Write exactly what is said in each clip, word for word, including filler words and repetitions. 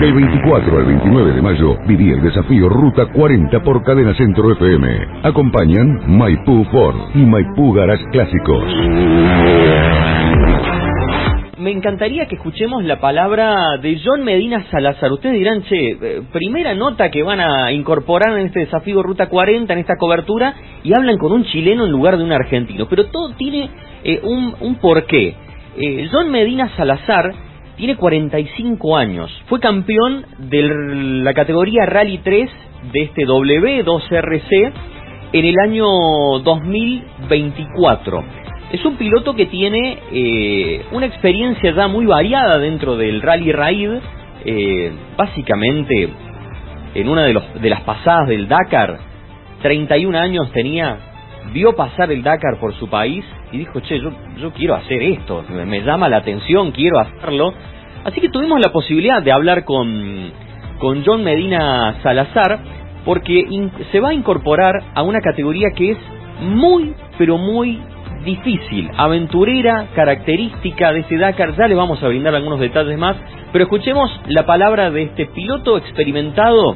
Del veinticuatro al veintinueve de mayo, viví el desafío Ruta cuarenta por Cadena Centro F M. Acompañan Maipú Ford y Maipú Garage Clásicos. Me encantaría que escuchemos la palabra de John Medina Salazar. Ustedes dirán, che, eh, primera nota que van a incorporar en este desafío Ruta cuarenta, en esta cobertura, y hablan con un chileno en lugar de un argentino. Pero todo tiene eh, un, un porqué. Eh, John Medina Salazar tiene cuarenta y cinco años. Fue campeón de la categoría Rally tres de este W dos R C en el año dos mil veinticuatro. Es un piloto que tiene eh, una experiencia ya muy variada dentro del Rally Raid. Eh, básicamente, en una de, los, de las pasadas del Dakar, treinta y un años tenía, vio pasar el Dakar por su país y dijo, che, yo, yo quiero hacer esto, me, me llama la atención, quiero hacerlo. Así que tuvimos la posibilidad de hablar con, con John Medina Salazar, porque in, se va a incorporar a una categoría que es muy, pero muy difícil, aventurera, característica de este Dakar. Ya le vamos a brindar algunos detalles más, pero escuchemos la palabra de este piloto experimentado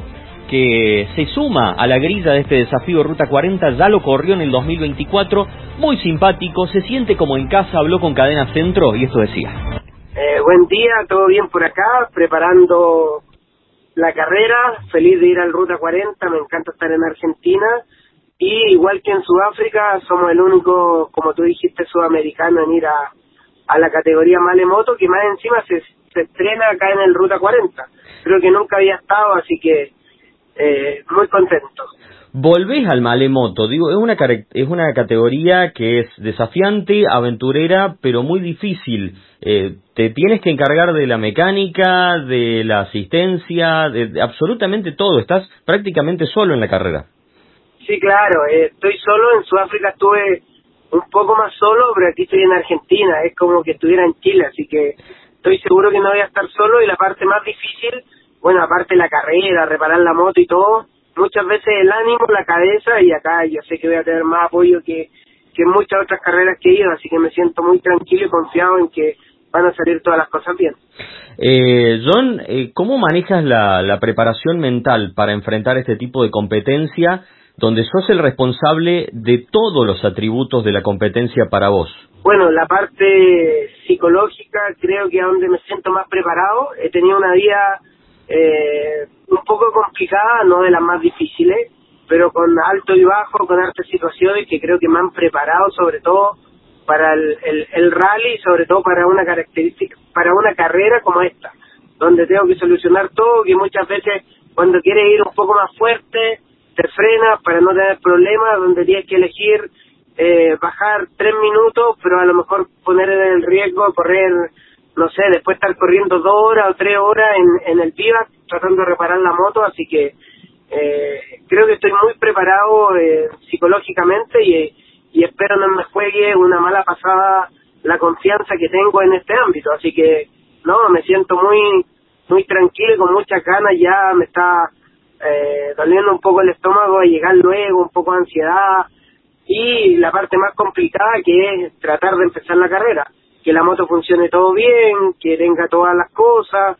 que se suma a la grilla de este desafío Ruta cuarenta. Ya lo corrió en el dos mil veinticuatro, muy simpático, se siente como en casa, habló con Cadena Centro y esto decía. Eh, buen día, todo bien por acá, preparando la carrera, feliz de ir al Ruta cuarenta, me encanta estar en Argentina. Y igual que en Sudáfrica, somos el único, como tú dijiste, sudamericano en ir a, a la categoría Malemoto, que más encima se, se estrena acá en el Ruta cuarenta. Creo que nunca había estado, así que eh, muy contento. Volvés al Malemoto, digo, es una es una categoría que es desafiante, aventurera, pero muy difícil. Eh, te tienes que encargar de la mecánica, de la asistencia, de, de absolutamente todo. Estás prácticamente solo en la carrera. Sí, claro, eh, estoy solo. En Sudáfrica estuve un poco más solo, pero aquí estoy en Argentina, es como que estuviera en Chile, así que estoy seguro que no voy a estar solo. Y la parte más difícil, bueno, aparte de la carrera, reparar la moto y todo, muchas veces el ánimo, la cabeza, y acá yo sé que voy a tener más apoyo que, que en muchas otras carreras que he ido, así que me siento muy tranquilo y confiado en que van a salir todas las cosas bien. Eh, John, eh, ¿cómo manejas la, la preparación mental para enfrentar este tipo de competencia, donde sos el responsable de todos los atributos de la competencia para vos? Bueno, la parte psicológica creo que es donde me siento más preparado. He tenido una vida eh, un poco complicada, no de las más difíciles, pero con alto y bajo, con hartas situaciones que creo que me han preparado sobre todo para el, el, el rally y sobre todo para una característica, para una carrera como esta, donde tengo que solucionar todo, que muchas veces cuando quieres ir un poco más fuerte te frenas para no tener problemas, donde tienes que elegir eh, bajar tres minutos, pero a lo mejor poner en el riesgo de correr, no sé, después estar corriendo dos horas o tres horas en, en el vivac tratando de reparar la moto, así que eh, creo que estoy muy preparado eh, psicológicamente y, y espero no me juegue una mala pasada la confianza que tengo en este ámbito, así que no, me siento muy muy tranquilo y con muchas ganas. Ya me está eh, doliendo un poco el estómago de llegar luego, un poco de ansiedad, y la parte más complicada que es tratar de empezar la carrera, que la moto funcione todo bien, que tenga todas las cosas,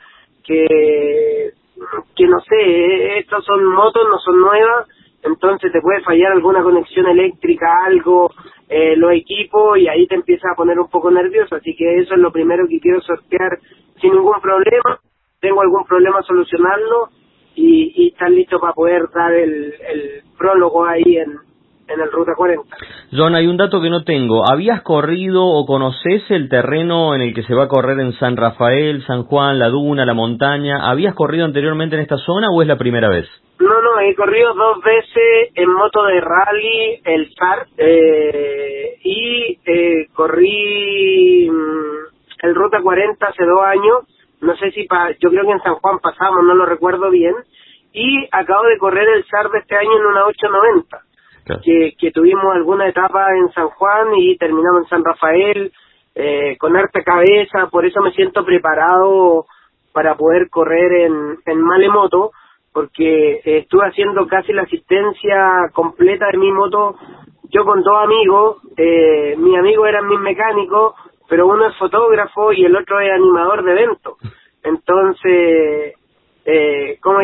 que que no sé, estos son motos, no son nuevas, entonces te puede fallar alguna conexión eléctrica, algo, eh, los equipos, y ahí te empiezas a poner un poco nervioso, así que eso es lo primero que quiero sortear sin ningún problema. Tengo algún problema, solucionarlo y, y estar listo para poder dar el, el prólogo ahí en, en el Ruta cuarenta. John, hay un dato que no tengo. ¿Habías corrido o conoces el terreno en el que se va a correr en San Rafael, San Juan, la Duna, la montaña? ¿Habías corrido anteriormente en esta zona o es la primera vez? No, no, he corrido dos veces en moto de rally, el S A R, eh, y eh, corrí mmm, el Ruta cuarenta hace dos años. No sé si, pa, yo creo que en San Juan pasamos, no lo recuerdo bien. Y acabo de correr el S A R de este año en una ocho noventa. Claro. Que, que tuvimos alguna etapa en San Juan y terminamos en San Rafael, eh, con harta cabeza, por eso me siento preparado para poder correr en, en Malemoto, porque eh, estuve haciendo casi la asistencia completa de mi moto, yo con dos amigos, eh, mis amigos eran mis mecánicos, pero uno es fotógrafo y el otro es animador de eventos, entonces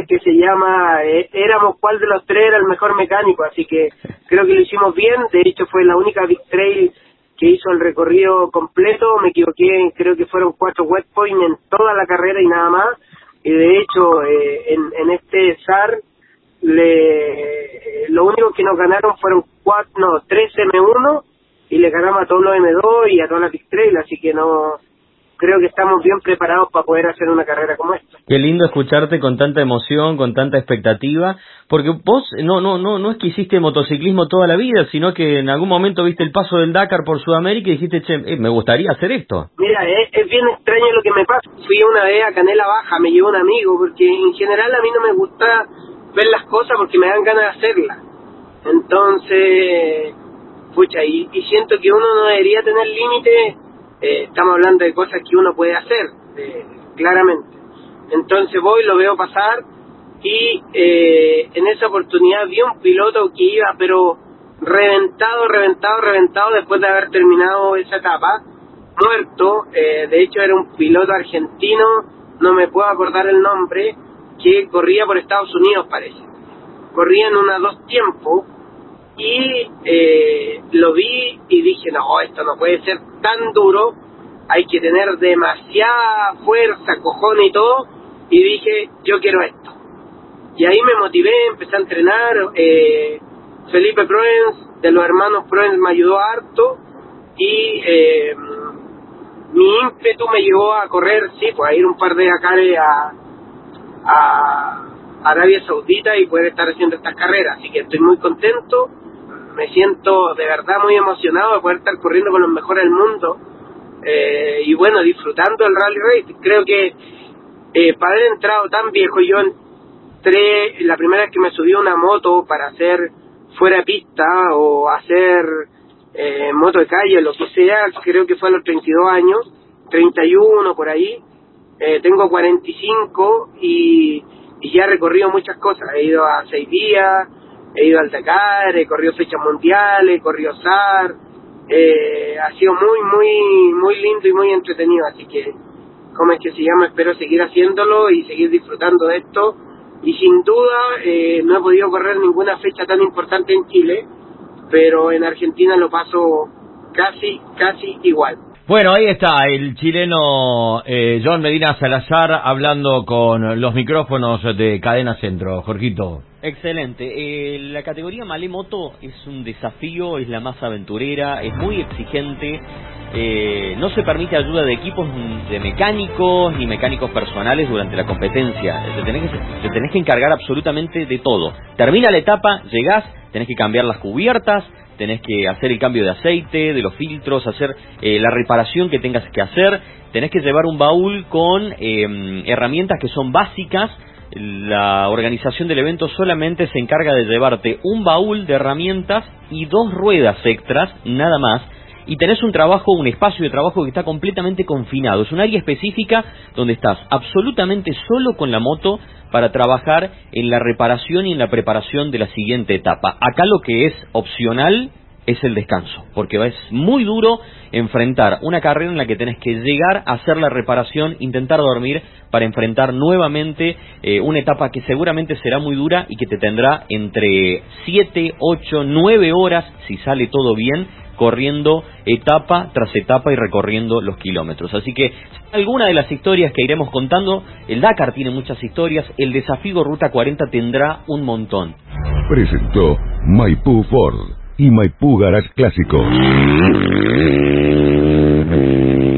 es que se llama? Eh, éramos cuál de los tres era el mejor mecánico, así que creo que lo hicimos bien. De hecho fue la única Big Trail que hizo el recorrido completo. Me equivoqué, creo que fueron cuatro wet points en toda la carrera y nada más. Y de hecho eh, en, en este S A R le, lo único que nos ganaron fueron cuatro, no, tres eme uno y le ganamos a todos los eme dos y a todas las Big Trail, así que no, creo que estamos bien preparados para poder hacer una carrera como esta. Qué lindo escucharte con tanta emoción, con tanta expectativa, porque vos no no no no es que hiciste motociclismo toda la vida, sino que en algún momento viste el paso del Dakar por Sudamérica y dijiste, che, eh, me gustaría hacer esto. Mira, es, es bien extraño lo que me pasa. Fui una vez a Canela Baja, me llevó un amigo, porque en general a mí no me gusta ver las cosas porque me dan ganas de hacerlas. Entonces, pucha, y, y siento que uno no debería tener límites. Eh, estamos hablando de cosas que uno puede hacer, eh, claramente. Entonces voy, lo veo pasar y eh, en esa oportunidad vi un piloto que iba pero reventado, reventado, reventado después de haber terminado esa etapa, muerto. Eh, de hecho era un piloto argentino, no me puedo acordar el nombre, que corría por Estados Unidos, parece. Corría en unos dos tiempos y eh, lo vi y dije, no, esto no puede ser tan duro, hay que tener demasiada fuerza, cojones y todo, y dije, yo quiero esto. Y ahí me motivé, empecé a entrenar. eh, Felipe Proens, de los hermanos Proens, me ayudó harto, y eh, mi ímpetu me llevó a correr, sí, pues a ir un par de Dakares a, a Arabia Saudita y poder estar haciendo estas carreras, así que estoy muy contento, me siento de verdad muy emocionado de poder estar corriendo con los mejores del mundo, eh, y bueno, disfrutando el Rally Race. Creo que eh, para haber entrado tan viejo, yo entré la primera vez que me subí a una moto para hacer fuera de pista o hacer eh, moto de calle, lo que sea, creo que fue a los treinta y dos años, treinta y uno por ahí. eh, tengo cuarenta y cinco y, y ya he recorrido muchas cosas, he ido a seis días, he ido al Dakar, he corrido fechas mundiales, he corrido S A R, eh, ha sido muy, muy, muy lindo y muy entretenido, así que, ¿cómo es que se llama? Espero seguir haciéndolo y seguir disfrutando de esto, y sin duda eh, no he podido correr ninguna fecha tan importante en Chile, pero en Argentina lo paso casi, casi igual. Bueno, ahí está el chileno eh, John Medina Salazar hablando con los micrófonos de Cadena Centro. Jorgito. Excelente. Eh, la categoría Malé Moto es un desafío, es la más aventurera, es muy exigente. Eh, no se permite ayuda de equipos de mecánicos ni mecánicos personales durante la competencia. Te tenés que, te tenés que encargar absolutamente de todo. Termina la etapa, llegás, tenés que cambiar las cubiertas, tenés que hacer el cambio de aceite, de los filtros, hacer eh, la reparación que tengas que hacer, tenés que llevar un baúl con eh, herramientas que son básicas. La organización del evento solamente se encarga de llevarte un baúl de herramientas y dos ruedas extras, nada más, y tenés un trabajo, un espacio de trabajo que está completamente confinado. Es un área específica donde estás absolutamente solo con la moto para trabajar en la reparación y en la preparación de la siguiente etapa. Acá lo que es opcional es el descanso, porque es muy duro enfrentar una carrera en la que tenés que llegar a hacer la reparación, intentar dormir para enfrentar nuevamente eh, una etapa que seguramente será muy dura y que te tendrá entre siete, ocho, nueve horas, si sale todo bien, corriendo etapa tras etapa y recorriendo los kilómetros. Así que alguna de las historias que iremos contando, el Dakar tiene muchas historias, el desafío Ruta cuarenta tendrá un montón. Presentó Maipú Ford y Maipú Garage Clásico.